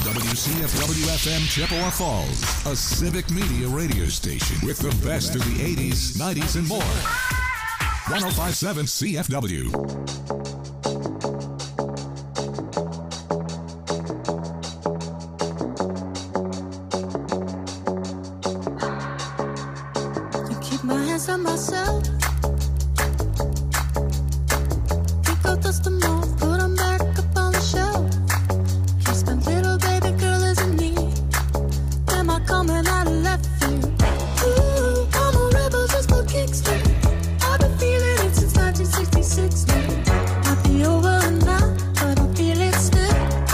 WCFW-FM Chippewa Falls, a civic media radio station with the best of the 80s, 90s, and more. 105.7 CFW. On myself, pick up dust them off, put them back up on the shelf. Kiss my little baby girl isn't me. Am I coming out of left field? Ooh, I'm a rebel just for kicks. I've been feeling it since 1966. Might be over now, but I feel it still.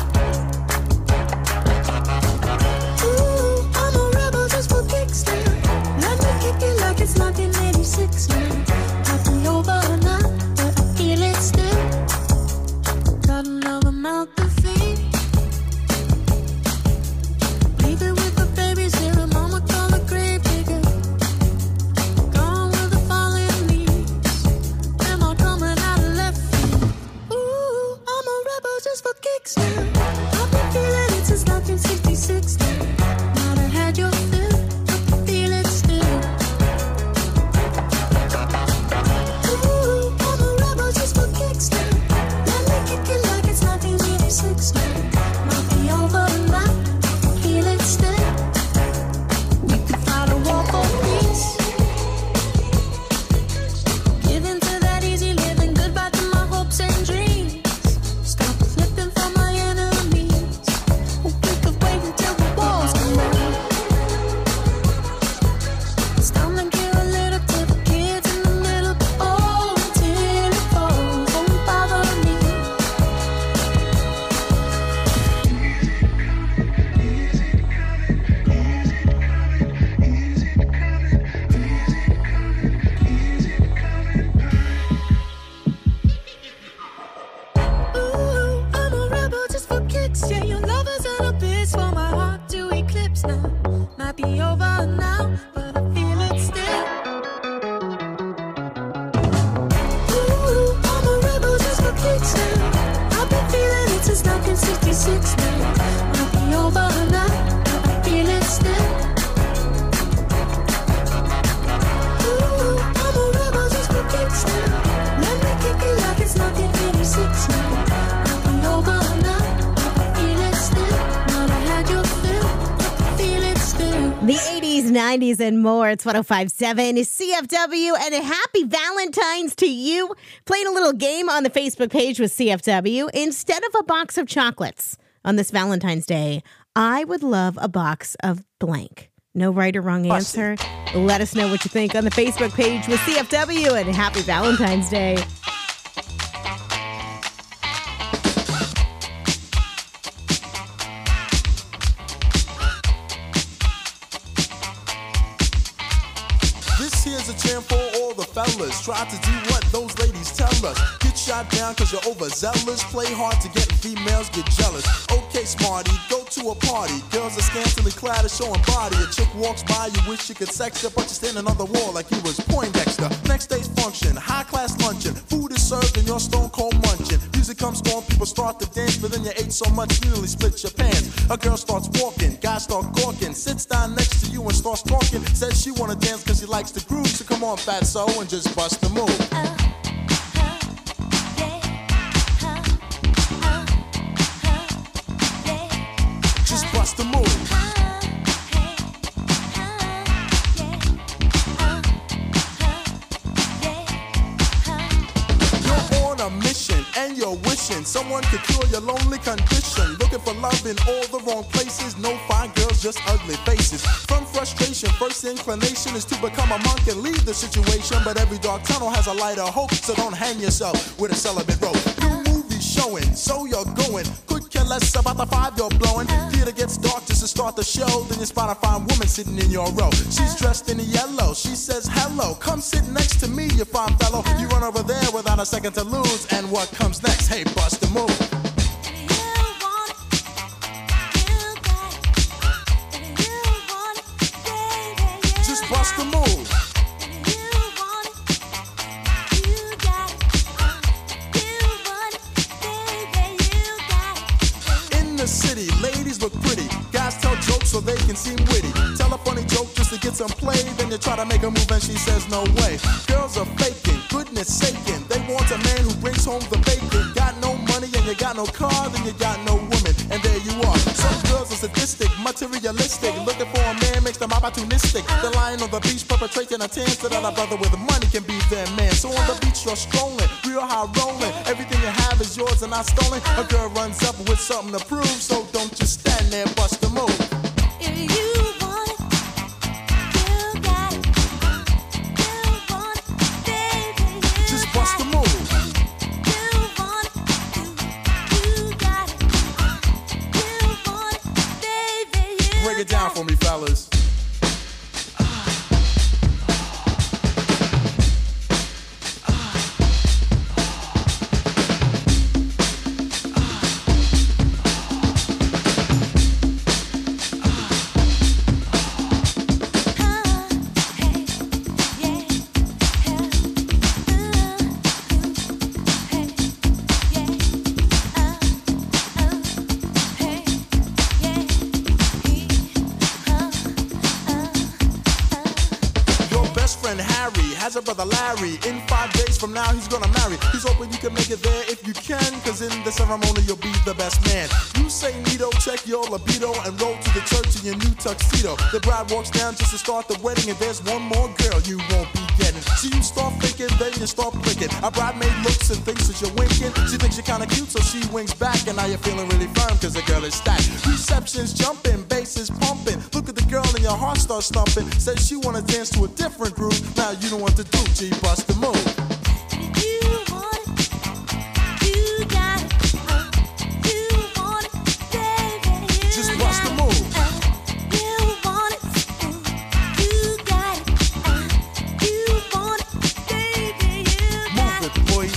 Ooh, I'm a rebel just for kicks. Let me kick it like it's 1986 now. Might be over now, but I feel it still. Got another mouth to feed. Leaving with the babies here, and mama call a grave digger. Gone with the falling leaves. Am I coming out of left field? Ooh, I'm a rebel just for kicks now. I've been feeling it since 1966 now. Might have had your fill, but I feel it still. Ooh, I'm a rebel just for kicks now. Let me kick it like it's 1986 now. Might be over now, feel it still. We could fight a war for peace. Giving to that easy living, goodbye to my hopes and dreams. Stop flipping for my enemies. We could wait until the walls come down. It's time to give a little to the kids in the middle. Oh, until it falls, don't bother me. Ooh, I'm a rebel just for kicks. Yeah, your lovers and a bitch for my heart to eclipse now. Might be over now, but I feel it still. Ooh, I'm a rebel just for kicks now. I've been feeling it since 1966 now. Might be over now, but I feel it still. Ooh, I'm a rebel just for kicks now. Let me kick it like it's 1986 now. Might be over now, but I feel it still. Might have had your fill, but I feel it still. The 80s, 90s, and more. It's 105.7 CFW, and a happy Valentine's to you. Playing a little game on the Facebook page with CFW. Instead of a box of chocolates on this Valentine's Day, I would love a box of blank. No right or wrong answer. Let us know what you think on the Facebook page with CFW, and happy Valentine's Day. This here's a jam for all the fellas. Try to do what those ladies tell us. Get shot down cause you're overzealous. Play hard to get and females get jealous. Okay, smarty, go to a party. Girls are scantily clad, showing body. A chick walks by, you wish you could sex her, but you're standing on the wall like you was Poindexter. Next day's function, high-class luncheon. Food is served and you're stone cold munching. Music comes on, people start to dance, but then you ate so much you nearly split your pants. A girl starts walking, guys start gawking. Sits down next to you and starts talking. Says she wanna dance cause she likes the groove. So come on, fatso, and just bust the move. Just bust the move. You're on a mission and you're wishing someone could cure your lonely condition. Looking for love in all the wrong places. No fine girls, just ugly faces. From frustration, first inclination is to become a monk and leave the situation. But every dark tunnel has a light of hope, so don't hang yourself with a celibate rope. New movies showing, so you're going. Could care less about the five you're blowing. Theater gets dark just to start the show. Then you spot a fine woman sitting in your row. She's dressed in yellow. She says hello. Come sit next to me, you fine fellow. You run over there without a second to lose. And what comes next? Hey, bust the move. Just bust the move. In the city, ladies ladies look pretty. Guys tell jokes so they can seem witty. Tell a funny joke just to get some play. Then you try to make a move and she says no way. Girls are faking, goodness saking. They want a man who brings home the bacon. Got no money and you got no car, then you got no woman. And there you are. Some girls are sadistic, materialistic. Looking for a man makes them opportunistic. They're lying on the beach perpetrating a tan so that a brother with money can be their man. So on the beach you're strolling, real high rolling. Everything you have is yours and not stolen. A girl runs up with something to prove, so don't just stand there, bust the move. If you want it, you got it. You want it, baby, you Just bust the move. You want it, you got it. You want it, baby, you Break it down for me, fellas. Has a brother Larry. In 5 days from now he's gonna marry. He's hoping you can make it there if you can, cause in the ceremony you'll be the best man. You say neato, check your libido, and roll to the church in your new tuxedo. The bride walks down just to start the wedding, and there's one more girl you won't be getting. So you start thinking, then you start blinking. A bridemaid looks and thinks that you're winking. She thinks you're kinda cute, so she winks back, and now you're feeling really firm cause the girl is stacked. Reception's jumping, bass is pumping. Look at the girl and your heart starts thumping. Says she wanna dance to a different groove. Now you know what to do, G, bust the move. You want it, you got it. You want it, baby, you Just got bust the it. move. You want it, you got it. You want it, baby, you got Move it, boy.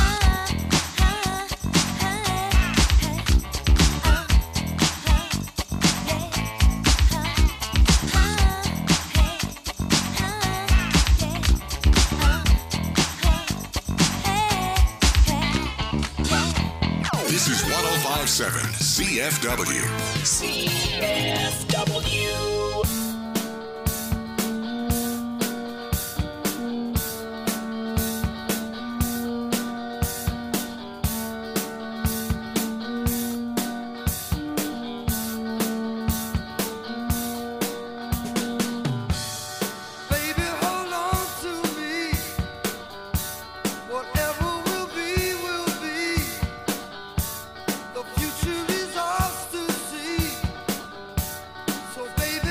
This is 1057 CFW. CFW. Baby, hold on to me. Whatever will be, will be. The future is ours to see. So baby,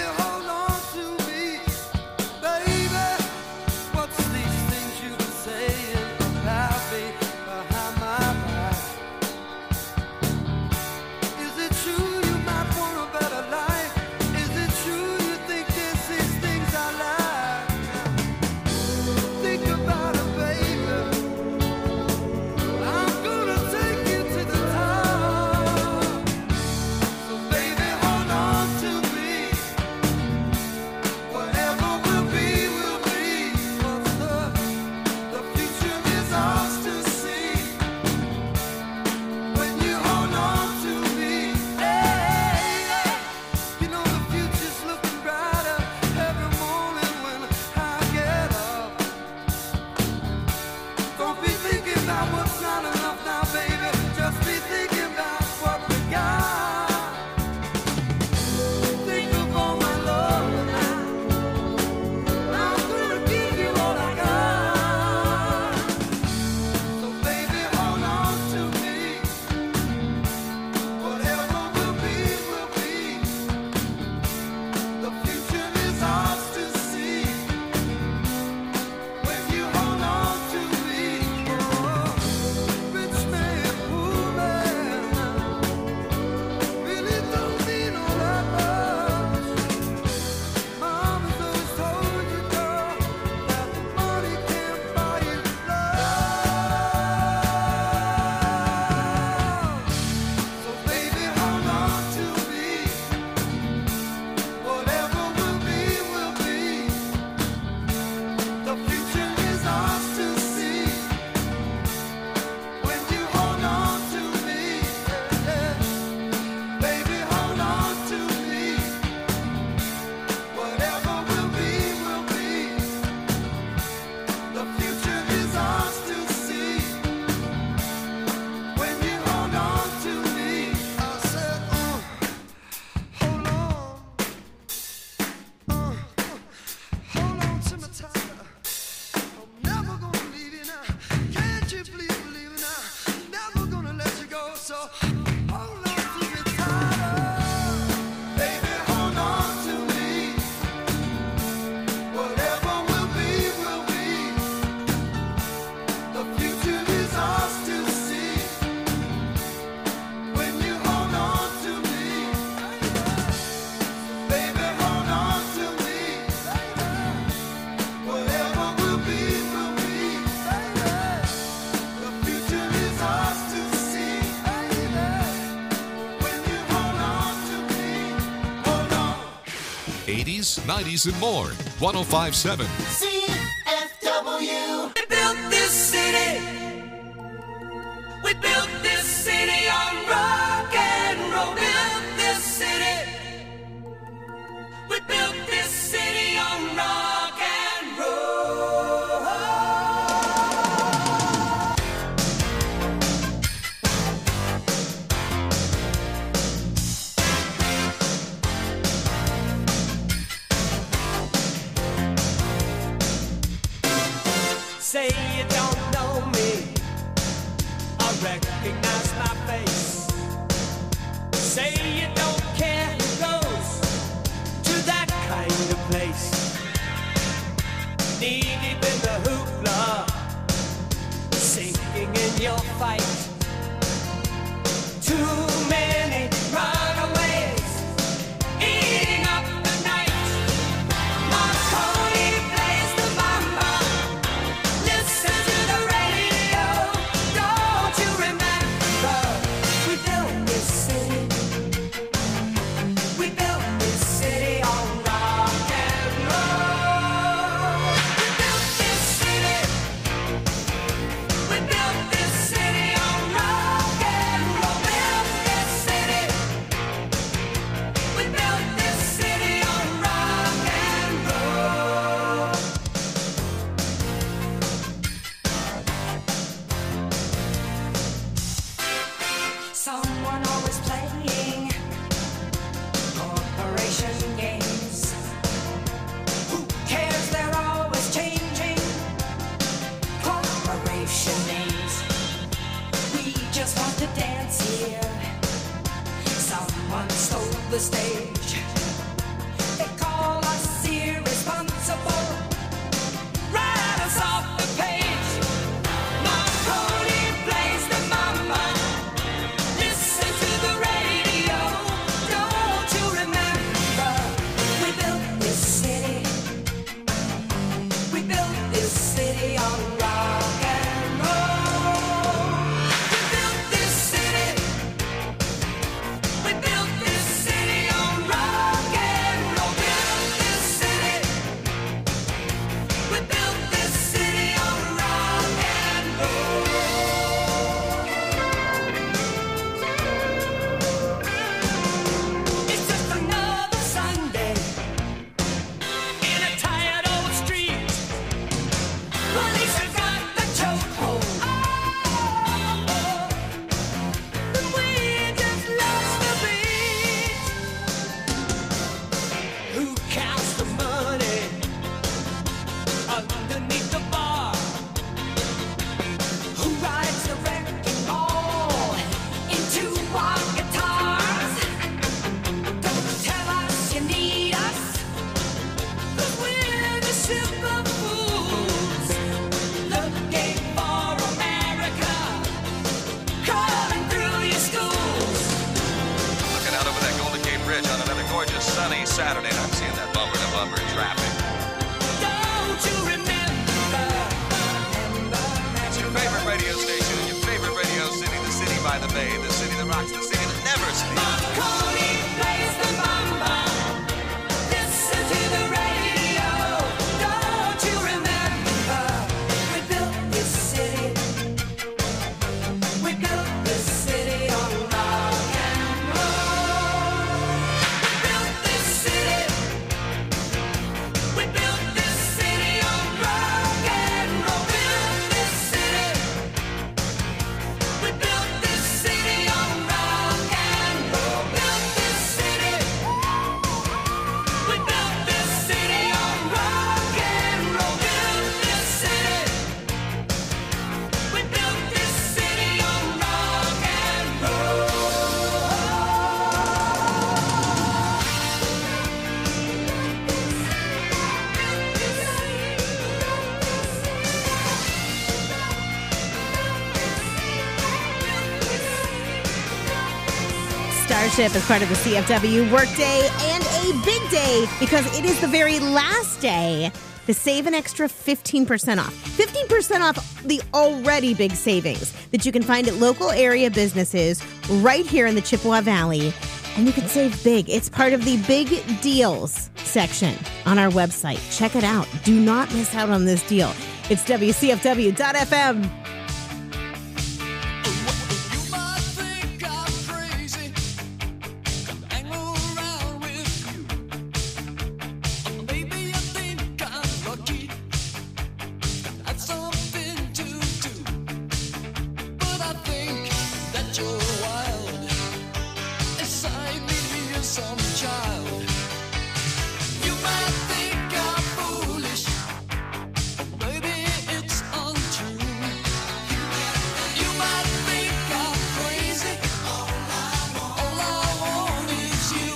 80s, 90s, and more. 105.7. CFW. We built this city. We built this city on rock and roll. Built this city. We built this city on rock and roll. Say you don't know me, I recognize my face. Say you don't care who goes to that kind of place. Knee deep in the hoopla, sinking in your fight. Too many runaways, eating up the night. Marconi plays the mama. Listen to the radio. Don't you remember? We built this city. We built this city on rock and roll. We built this city. We built this city on rock and roll. Built this city. We built this city on rock and roll. Someone always playing corporation games. Who cares? They're always changing corporation names. We just want to dance here. Someone stole the stage. They call us irresponsible. Write us off the page. Marconi plays the mama. Listen to the radio. Don't you remember? We built this city. We built this city on rock and roll. We built this city. We built this city on rock and roll. Built this city. We built this city on rock and roll. It's just another Sunday in a tired old street. Police have got the chokehold. And we just lost the beat. Who counts the money underneath the bar? Who rides the wrecking ball into our guitars? Don't tell us you need us, 'cause we're the ship of fools, looking for America, crawling through your schools. Looking out over that Golden Gate Bridge on another gorgeous sunny Saturday, and I'm seeing that bumper to bumper traffic. Don't you remember? It's your favorite radio station, your favorite radio city, the city by the bay, the city that rocks, the city that never sleeps. Marconi plays the mama. Listen to the radio. Don't you remember? We built this city. We built this city on rock and roll. We built this city. We built this city on rock and roll. Built this city. We built this city on rock and roll. Built this city. We built this city on rock and roll. Built this city. We built this city on rock and roll. Starship is part of the CFW workday and a big day because it is the very last day to save an extra 15% off. 15% off the already big savings that you can find at local area businesses right here in the Chippewa Valley. And you can save big. It's part of the big deals section on our website. Check it out. Do not miss out on this deal. It's WCFW.FM. You might think I'm crazy, hang around with you. Maybe you think I'm lucky, that's something to do. But I think that you're wild, inside me is some child. You might think I'm foolish, maybe it's untrue. You might think I'm crazy, all I want is you.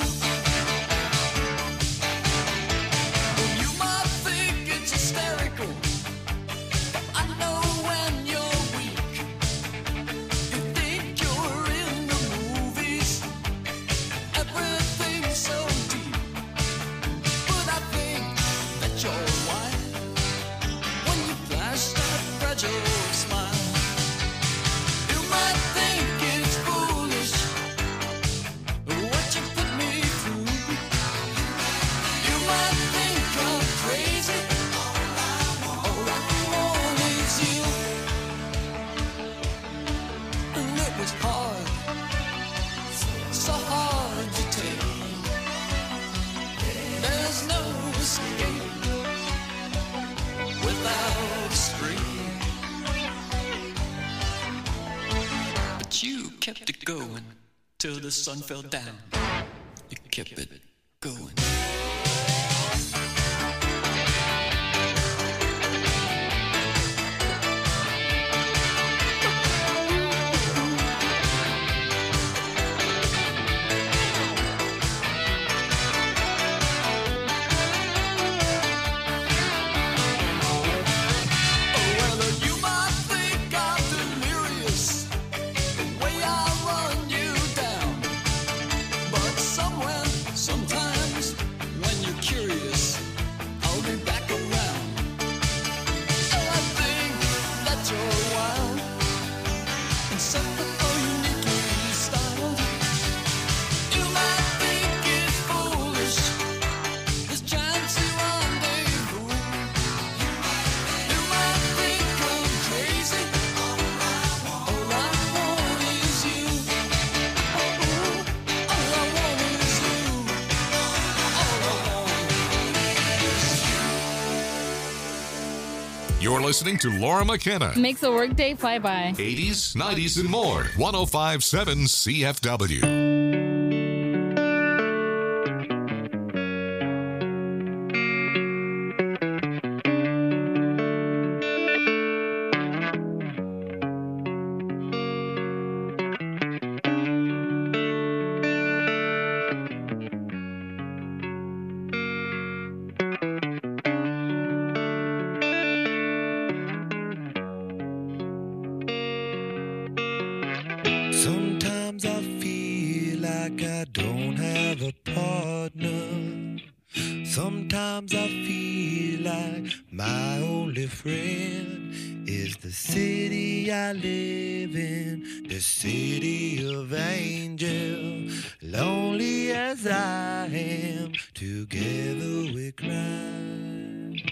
You might think it's hysterical, but I know when you're weak. You think you're in the movies, everything's so deep. But I think that you're wild when you flash that fragile smile. You might think it's foolish what you put me through. You might think I'm crazy, all I want is you. And it was hard, so hard to take. There's no escape without a scream. But you kept it going till the sun fell down. You kept it going. Well, you might think I'm delirious, the way I run you down. But somewhere, sometimes, when you're curious, I'll be back around. I think that you're wild, and somehow uniquely styled. You might think it's foolish, this chance rendezvous. You might think I'm crazy, all I want is you. All I want is you. All I want is you. You're listening to Laura McKenna. Makes a workday fly by. 80s, 90s, and more. 1057 CFW. Sometimes I feel like I don't have a partner. Sometimes I feel like my only friend is the city I live in, the city of angel. Lonely as I am, together we cry.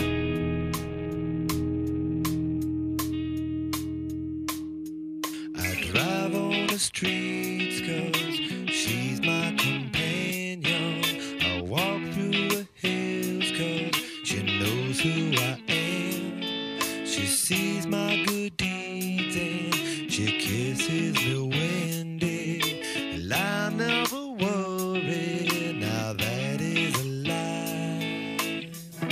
I drive on the streets 'cause she's my companion. I walk through the hills 'cause she knows who I am. She sees my good deeds and she kisses me windy. And I never worry, now that is a lie.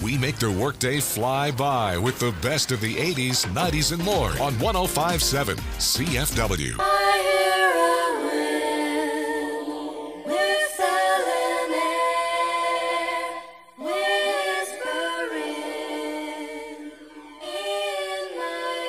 We make their workday fly by with the best of the 80s, 90s, and more on 105.7 CFW. I hear a wind whistling air, whispering in my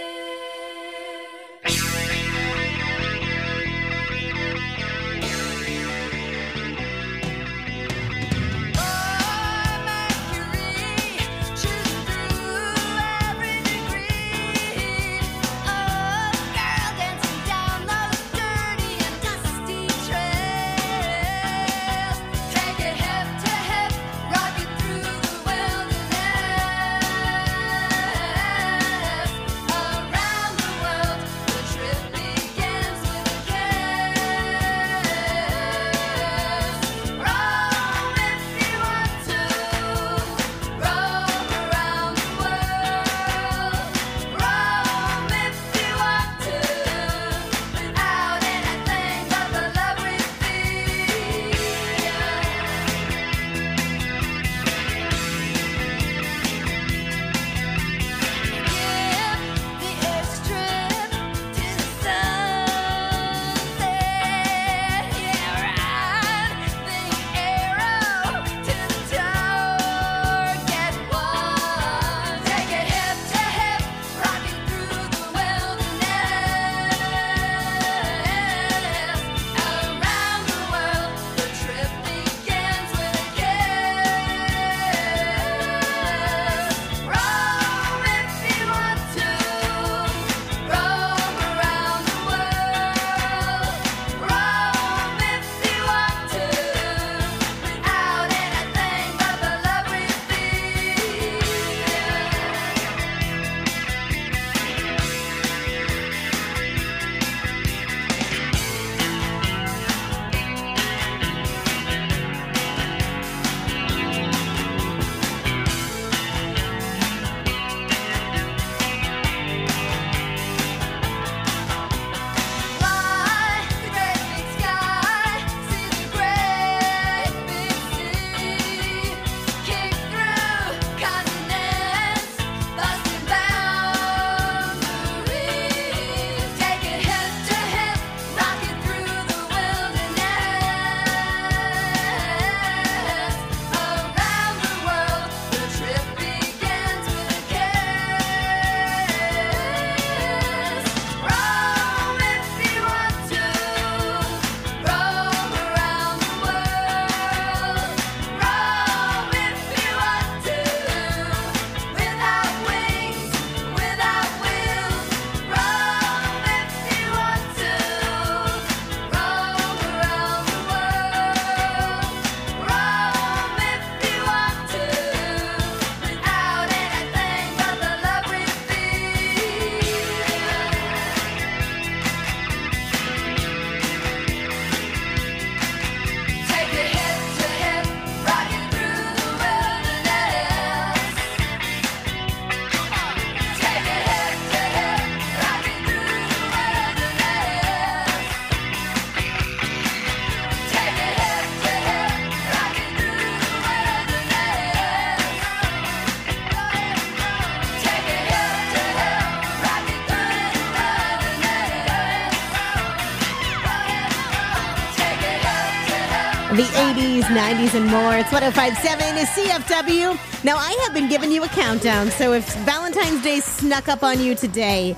The 80s, 90s, and more. It's 105.7 is CFW. Now, I have been giving you a countdown, so if Valentine's Day snuck up on you today,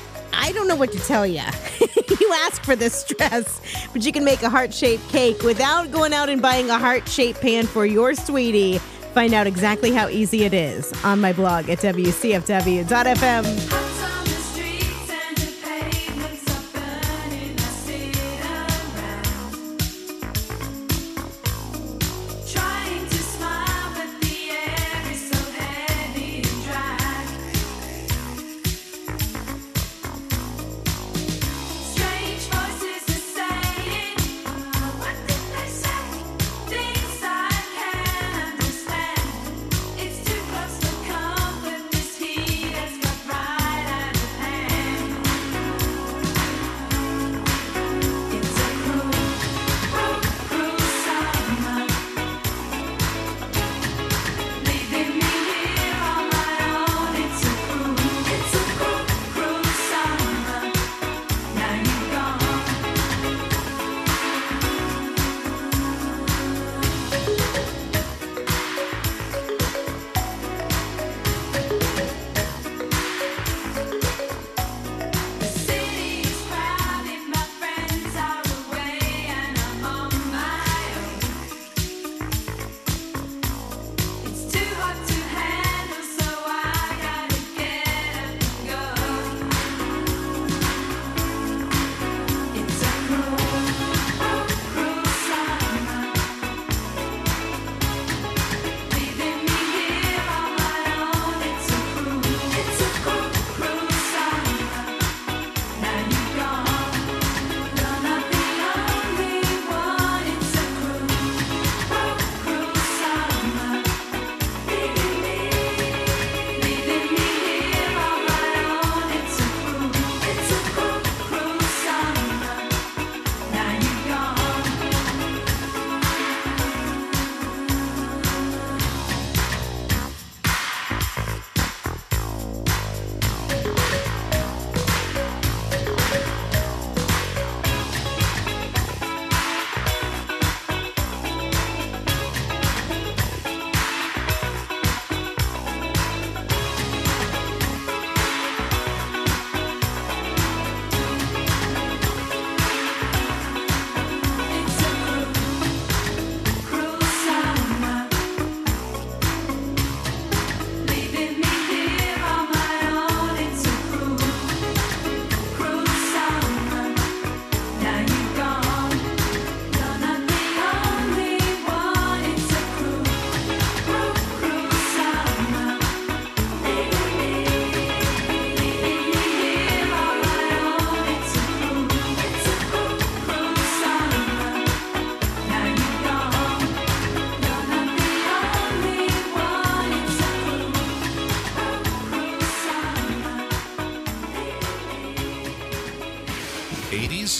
I don't know what to tell you. You ask for this stress, but you can make a heart-shaped cake without going out and buying a heart-shaped pan for your sweetie. Find out exactly how easy it is on my blog at WCFW.fm. It's too close for comfort. This heat has got right.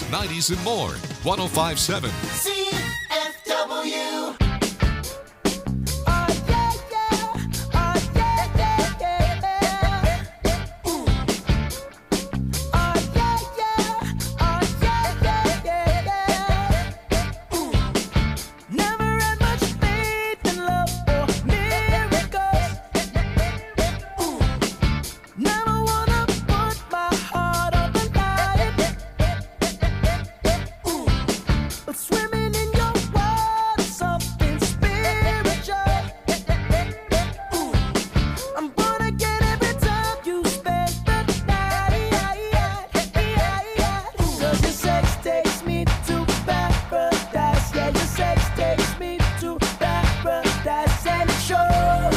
90s, and more. 1057 CFW. Swimming in your water, something spiritual. I'm born again every time you spend the night. 'Cause your sex takes me to paradise. Yeah, your sex takes me to paradise, and it shows.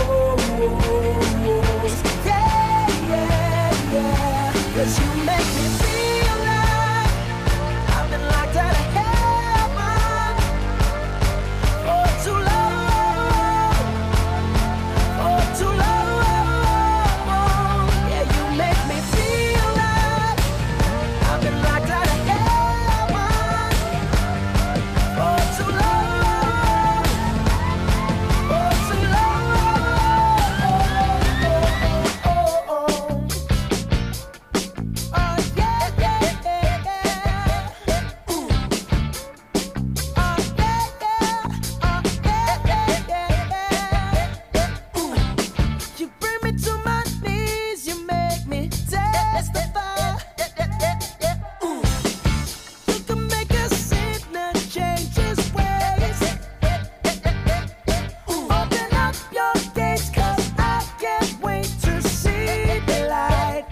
Yeah, yeah, yeah. 'Cause you make me feel like I've been locked out of heaven for too long, for too long. Yeah, you make me feel like I've been locked out of heaven for too long, for too long. Oh, yeah, yeah, yeah. You bring me to my knees, you make me testify. You can make a sinner change his ways. Open up your gates, 'cause I can't wait to see the light.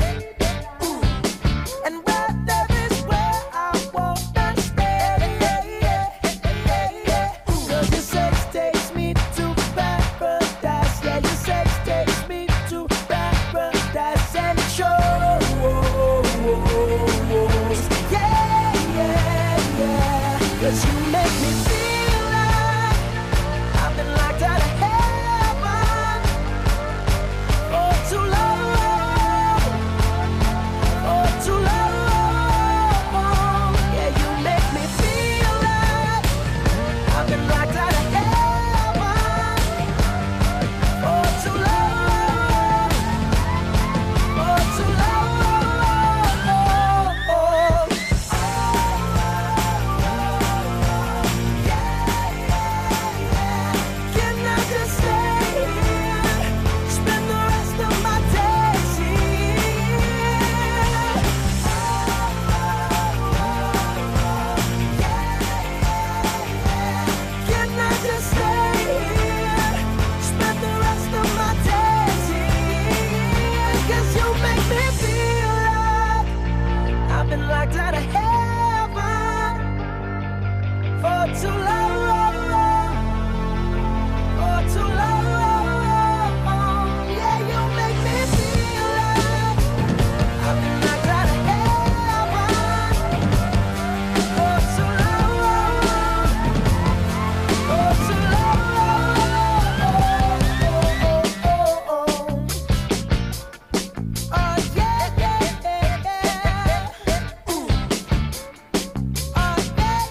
And where there is where I wanna stay. 'Cause your sex takes me to paradise. Yeah, your sex takes me to paradise, and it shows. Yeah, yeah, yeah. 'Cause you make me feel like I've been locked out of heaven for too long, for too long. Yeah, you make me feel like I've been locked out of heaven for too long, for too long. Can I just stay here, spend the rest of my days here? Can I just stay here, spend the rest of my days here? 'Cause you make me feel like I've been locked out of heaven for too long, for too long. Yeah, you make me feel like I've been locked out of heaven for too long, for too long. Oh, yeah, yeah, yeah, yeah. Oh, yeah,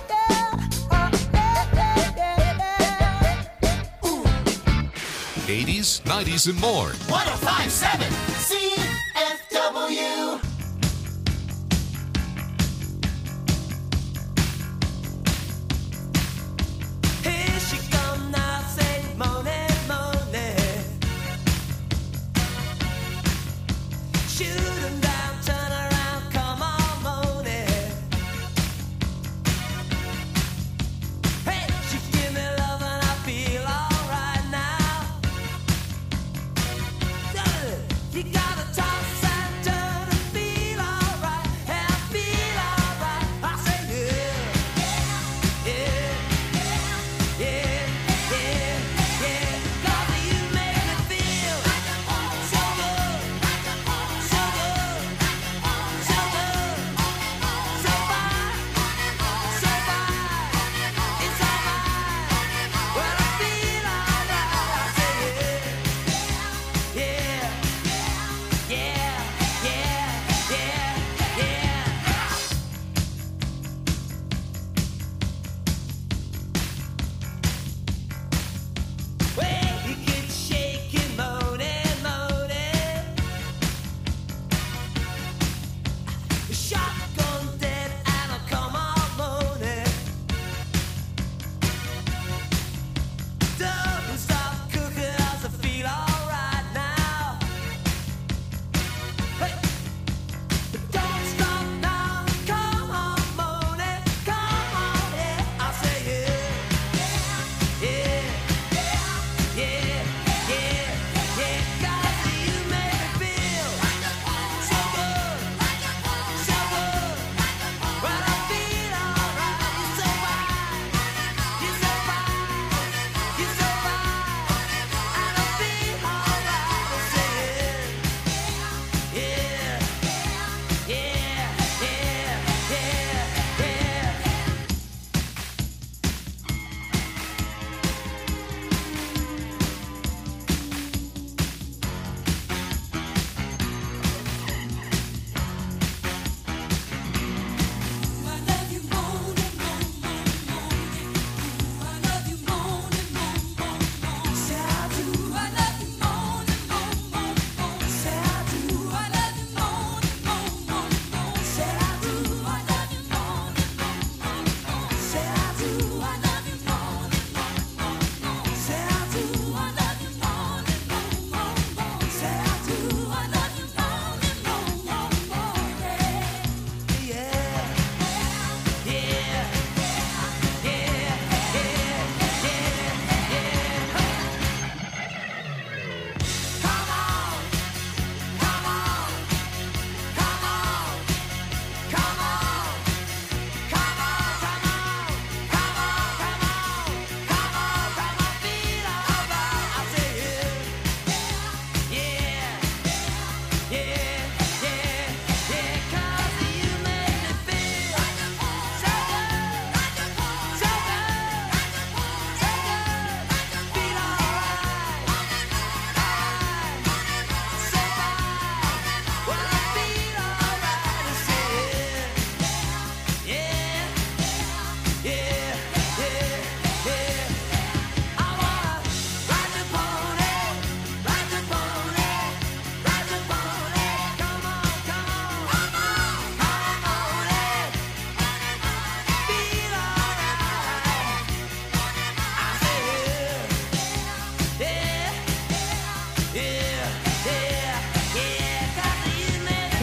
yeah. 80s, 90s, and more. 1057 CFW. Here she come now, say money, money. Shoot 'em down, turn around, come on, money. Hey, she give me love and I feel alright now. You gotta talk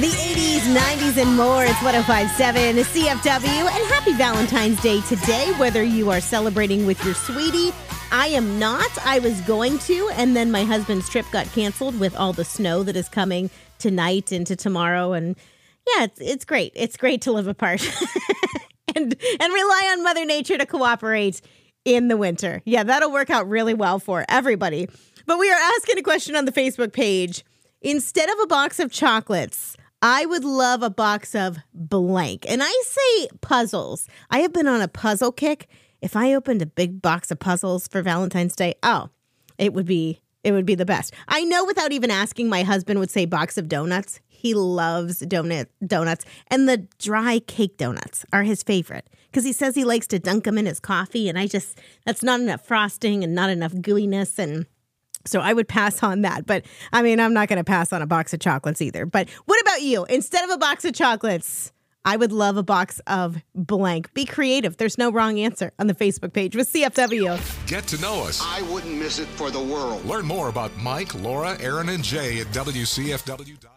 The 80s, 90s, and more. It's 105.7 CFW. And happy Valentine's Day today, whether you are celebrating with your sweetie. I am not. I was going to, and then my husband's trip got canceled with all the snow that is coming tonight into tomorrow. And yeah, it's great. It's great to live apart and rely on Mother Nature to cooperate in the winter. Yeah, that'll work out really well for everybody. But we are asking a question on the Facebook page. Instead of a box of chocolates, I would love a box of blank. And I say puzzles. I have been on a puzzle kick. If I opened a big box of puzzles for Valentine's Day, it would be the best. I know without even asking, my husband would say box of donuts. He loves donuts. And the dry cake donuts are his favorite because he says he likes to dunk them in his coffee. And that's not enough frosting and not enough gooiness. And so I would pass on that. But I mean, I'm not going to pass on a box of chocolates either. But what about you? Instead of a box of chocolates, I would love a box of blank. Be creative. There's no wrong answer on the Facebook page with CFW. Get to know us. I wouldn't miss it for the world. Learn more about Mike, Laura, Aaron, and Jay at WCFW.FM.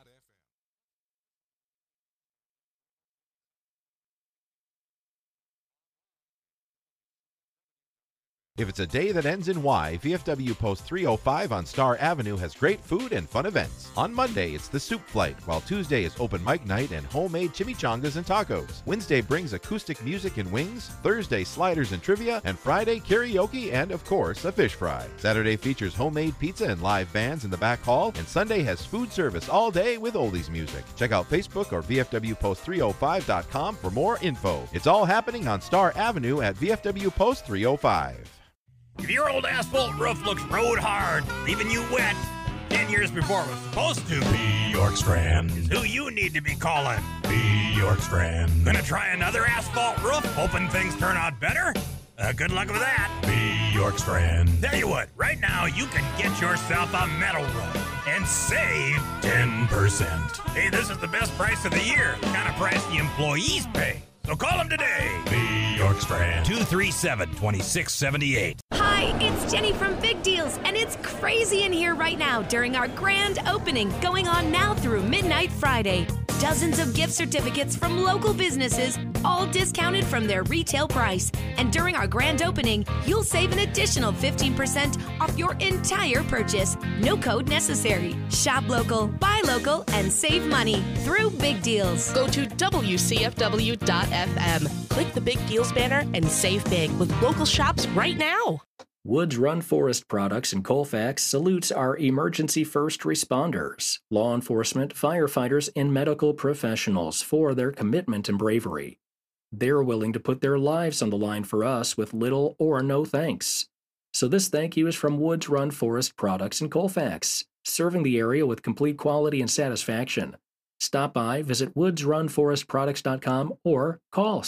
If it's a day that ends in Y, VFW Post 305 on Star Avenue has great food and fun events. On Monday, it's the Soup Flight, while Tuesday is open mic night and homemade chimichangas and tacos. Wednesday brings acoustic music and wings, Thursday sliders and trivia, and Friday karaoke and, of course, a fish fry. Saturday features homemade pizza and live bands in the back hall, and Sunday has food service all day with oldies music. Check out Facebook or VFWPost305.com for more info. It's all happening on Star Avenue at VFW Post 305. If your old asphalt roof looks road hard, leaving you wet 10 years before it was supposed to, be York Strand is who you need to be calling. Be York Strand. Gonna try another asphalt roof, hoping things turn out better? Good luck with that. Be York Strand. Tell you what, right now you can get yourself a metal roof and save 10%. Hey, this is the best price of the year. The kind of price the employees pay. So call them today. Be York Strand. 237-2678. Hi, it's Jenny from Big Deals, and it's crazy in here right now during our grand opening going on now through midnight Friday. Dozens of gift certificates from local businesses, all discounted from their retail price. And during our grand opening, you'll save an additional 15% off your entire purchase. No code necessary. Shop local, buy local, and save money through Big Deals. Go to WCFW.FM. Click the Big Deals banner and save big with local shops right now. Woods Run Forest Products in Colfax salutes our emergency first responders, law enforcement, firefighters, and medical professionals for their commitment and bravery. They're willing to put their lives on the line for us with little or no thanks. So this thank you is from Woods Run Forest Products in Colfax, serving the area with complete quality and satisfaction. Stop by, visit woodsrunforestproducts.com or call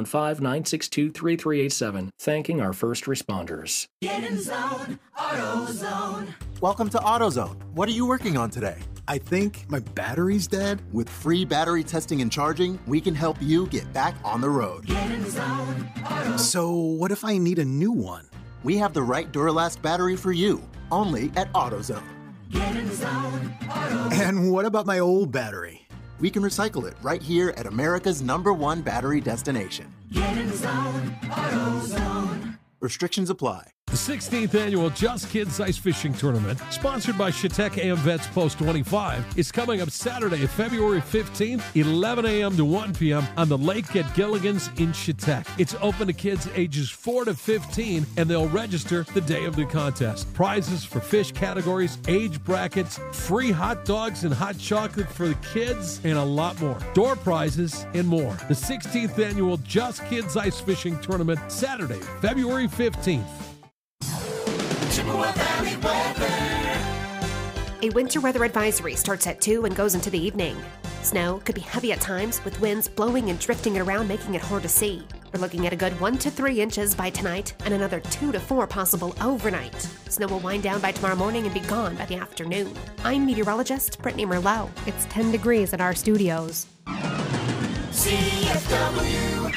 715-962-3387, thanking our first responders. Get in zone, AutoZone. Welcome to AutoZone. What are you working on today? I think my battery's dead. With free battery testing and charging, we can help you get back on the road. Get in zone, AutoZone. So what if I need a new one? We have the right Duralast battery for you, only at AutoZone. Get in zone, AutoZone. And what about my old battery? We can recycle it right here at America's #1 battery destination. Get in zone, AutoZone. Restrictions apply. The 16th annual Just Kids Ice Fishing Tournament, sponsored by Chautauqua AM Vets Post 25, is coming up Saturday, February 15th, 11 a.m. to 1 p.m. on the lake at Gilligan's in Chautauqua. It's open to kids ages 4 to 15, and they'll register the day of the contest. Prizes for fish categories, age brackets, free hot dogs and hot chocolate for the kids, and a lot more. Door prizes and more. The 16th annual Just Kids Ice Fishing Tournament, Saturday, February 15th. A winter weather advisory starts at 2 and goes into the evening. Snow could be heavy at times, with winds blowing and drifting it around, making it hard to see. We're looking at a good 1 to 3 inches by tonight and another 2 to 4 possible overnight. Snow will wind down by tomorrow morning and be gone by the afternoon. I'm meteorologist Brittany Merlot. It's 10 degrees in our studios. CFW.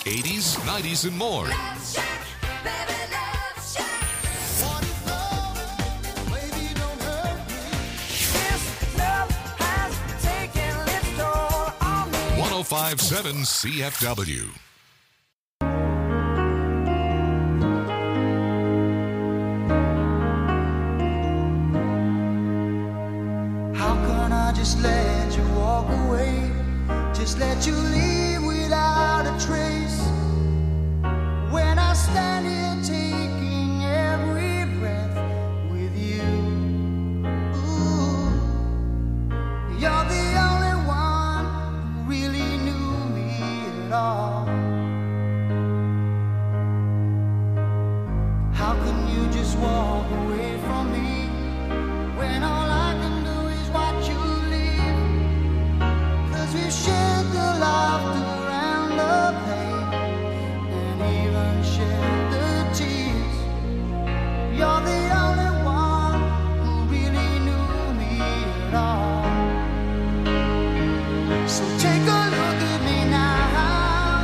80s, 90s, and more. How 1057 CFW. can I just let you walk away? Just let you leave without a trace. When I stand here taking every breath with you. Ooh, you're the only one who really knew me at all. How can you just walk away from me when all I can do is watch you leave? 'Cause we've shared the laughter and the pain, and even shared the tears. You're the only one who really knew me at all. So take a look at me now.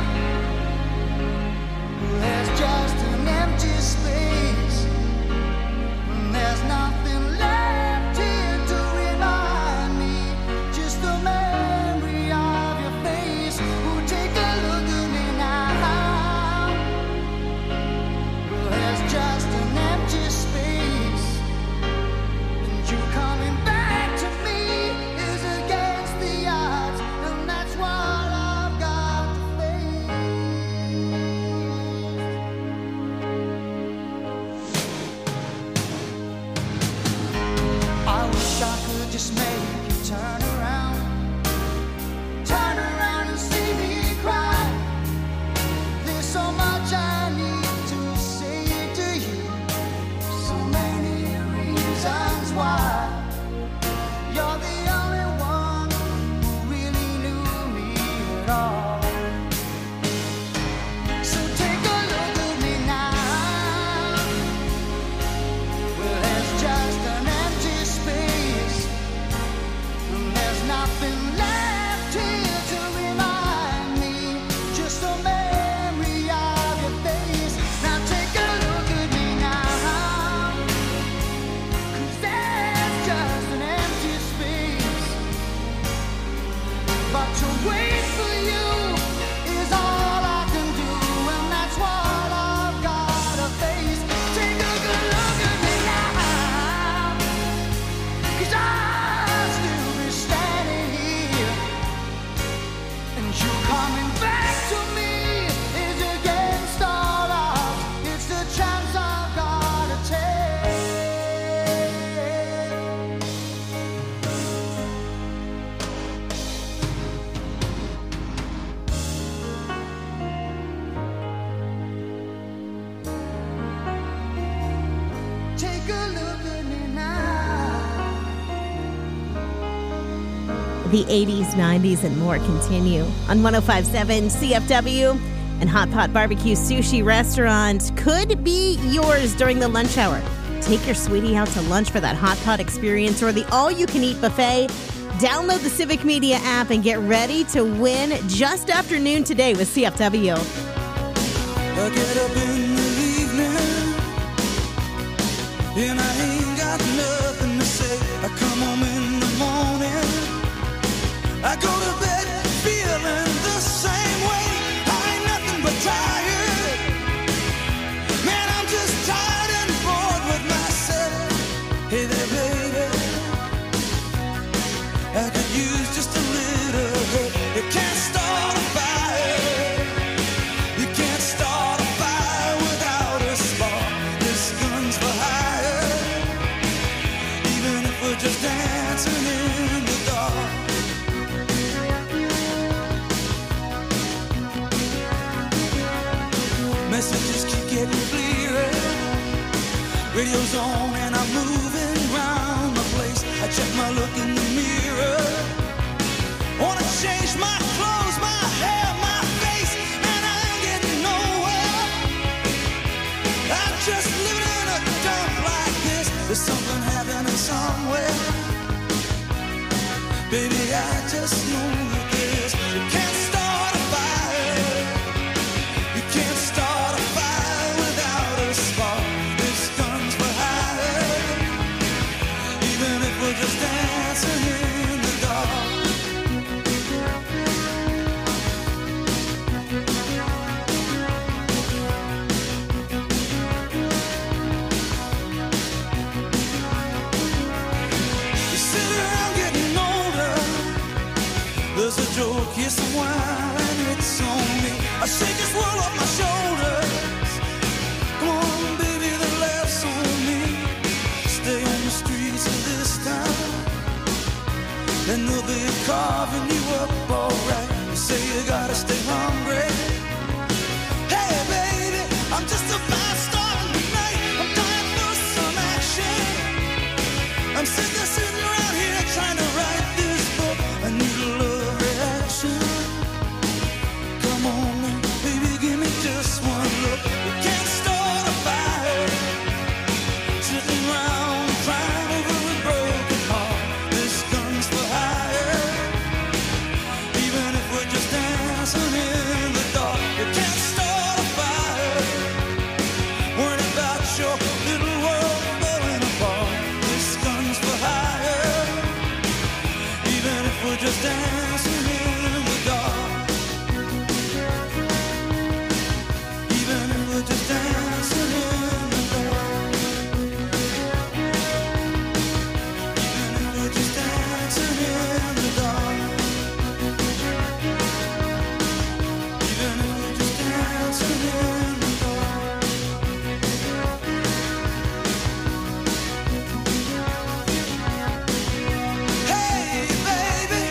There's just an empty space. There's nothing left here to remind me. Just the memory of your face. Oh, take a look at me now. Well, there's just an empty space. And you coming back to me is against the odds. And that's what I've got to face. I wish I could just make you turn around and see me cry. There's so much I need to say to you, so many reasons why. You're the only one who really knew me at all. So take a look at me now. Well, there's just an empty space, and there's nothing left here to remind me. Just a memory of your face. Now take a look at me now. 'Cause there's just an empty space. But to wait for you is all I can do, and that's what I've gotta face. Take a good look at me now. 'Cause I'll still be standing here, and you coming back to me is against all odds. It's the chance I've gotta take. Take a look at me now. The 80s, 90s, and more continue on 1057 CFW. And Hot Pot Barbecue Sushi Restaurant could be yours during the lunch hour. Take your sweetie out to lunch for that Hot Pot experience or the all-you-can-eat buffet. Download the Civic Media app and get ready to win just after noon today with CFW. I get up in the evening and I ain't got nothing to say. I come home in the morning, I go to bed feeling the same way. I ain't nothing but tired. Man, I'm just tired and bored with myself. Hey there, baby, I could use just a little help. You can't start a fire. You can't start a fire without a spark. This gun's for hire. Even if we're just dancing in the dark. Messages keep getting clearer. Radio's on and I'm moving round the place. I check my look in the mirror. Wanna change my clothes, my hair, my face, and I ain't getting nowhere. I'm just living in a dump like this. There's something happening somewhere. Baby, I just know that this. You can't start a fire. stroke, kiss the wine, and it's on me. I shake this world off my shoulders. Come on, baby, the laughs on me. Stay on the streets of this town, and they'll be carving you up alright. You say you gotta stay hungry. Hey, baby, I'm just a fast star in the night. I'm dying for some action. I'm sitting around here trying to write this book. I need a love reaction. Come on, baby, give me just one look. You can't start a fire sitting around crying over a broken heart. This gun's for hire. Even if we're just dancing in the dark, you can't start a fire. Worrying about your little world falling apart. This gun's for hire. Even if we're just dancing in the dark. Even if we're just dancing in the dark. Even if we're just dancing in the dark. Even if we're just dancing in the dark. Hey, baby.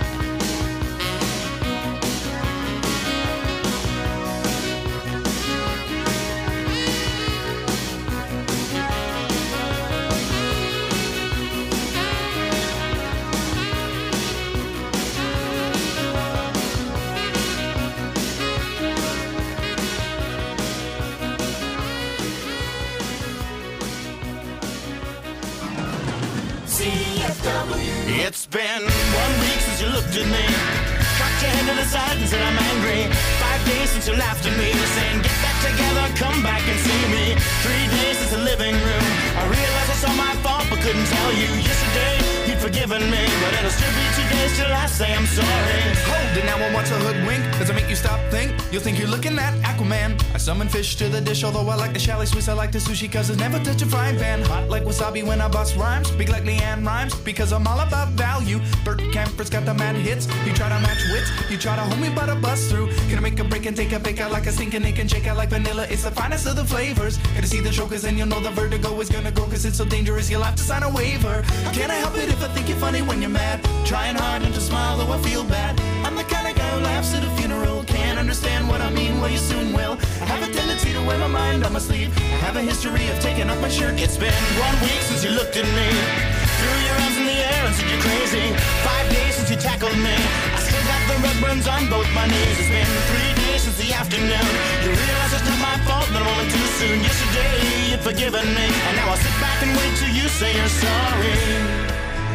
CFW. It's been 1 week since you looked at me, cocked your head to the side and said I'm angry. 5 days since you laughed at me, saying get back together, come back and see me. 3 days since the living room, I realized it's all my fault but couldn't tell you. Yesterday you'd forgiven me, but it'll still be 2 days till I say I'm sorry. Hold it now and watch a hoodwink. Does it make you stop, think? You'll think you're looking at Aquaman. I summon fish to the dish, although I like the chalet Swiss, I like the sushi, cause it's never touch a frying pan. Hot like wasabi when I bust rhymes, big like Leanne Rhymes, because I'm all about value. Bert Camper's got the mad hits. You try to match wits, you try to hold me but I bust through. Gonna make a break and take a bake out like a stinking Nick and shake out like vanilla. It's the finest of the flavors. Gonna see the show cause then you'll know the vertigo is gonna go, cause it's so dangerous you'll have to sign a waiver. Can't I help it if I think you're funny when you're mad? Trying hard not to smile though I feel bad. I'm the kind of guy who laughs at a funeral. Can't understand what I mean, well you soon will. I have a tendency to wear my mind on my sleeve. I have a history of taking off my shirt. It's been 1 week since you looked at me, threw your arms in the air and said you're crazy. 5 days since you tackled me, I still got the red burns on both my knees. It's been 3 days since the afternoon, you realize it's not my fault, but a moment too soon. Yesterday you'd forgiven me, and now I'll sit back and wait till you say you're sorry.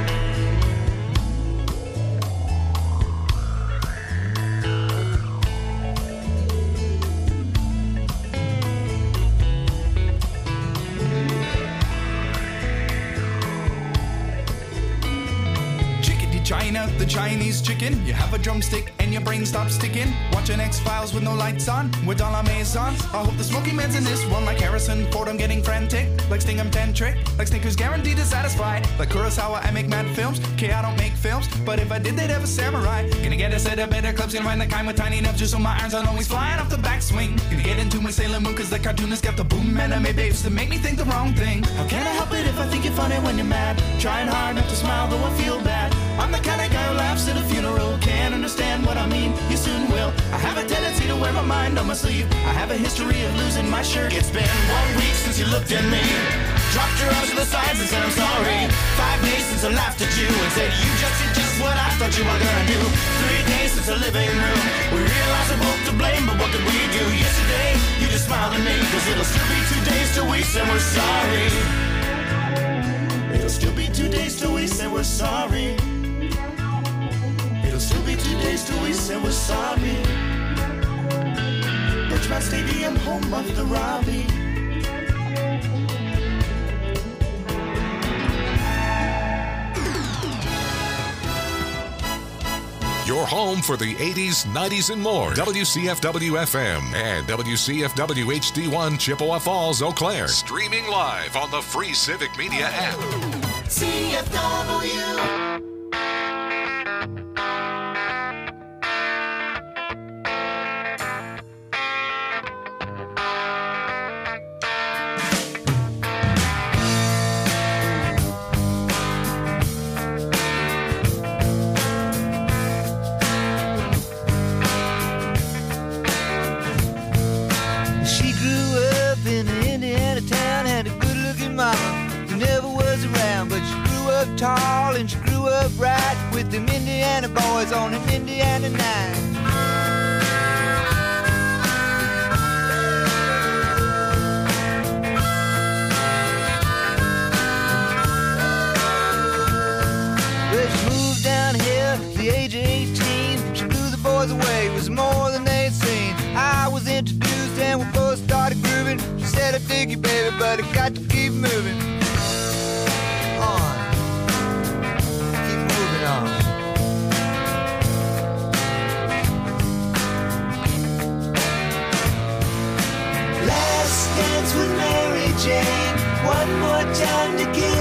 China, the Chinese chicken. You have a drumstick and your brain stops ticking. Watching X-Files with no lights on, with all our maisons. I hope the Smoky Man's in this one. Like Harrison Ford, I'm getting frantic. Like Sting, I'm tantric. Like Snickers, guaranteed to satisfy. Like Kurosawa, I make mad films. Okay, I don't make films, but if I did, they'd have a samurai. Gonna get a set of better clubs, gonna find the kind with tiny enough just so my irons aren't always flying off the backswing. Gonna get into my Sailor Moon, cause the cartoonist got the boom anime babes to make me think the wrong thing. How can I help it if I think you're funny when you're mad? Trying hard not to smile, though I feel bad. I'm the kind of guy who laughs at a funeral. Can't understand what I mean, you soon will. I have a tendency to wear my mind on my sleeve. I have a history of losing my shirt. It's been 1 week since you looked at me, dropped your arms to the sides and said I'm sorry. 5 days since I laughed at you and said you just did just what I thought you were gonna do. 3 days since the living room, we realized we're both to blame, but what could we do? Yesterday, you just smiled at me, cause it'll still be 2 days till we say we're sorry. It'll still be 2 days till we say we're sorry. It'll still be 2 days till we say we're sorry. Bridgman Stadium, home of the Robbie. Your home for the 80s, 90s, and more. WCFW FM and WCFW HD1 Chippewa Falls, Eau Claire. Streaming live on the free Civic Media app. CFW. tall and she grew up right with them Indiana boys on an Indiana night. Well, she moved down here at the age of 18. She blew the boys away, it was more than they'd seen. I was introduced and we both started grooving. She said, I dig you, baby, but I got to keep moving on. Keep moving on. Last dance with Mary Jane. One more time to give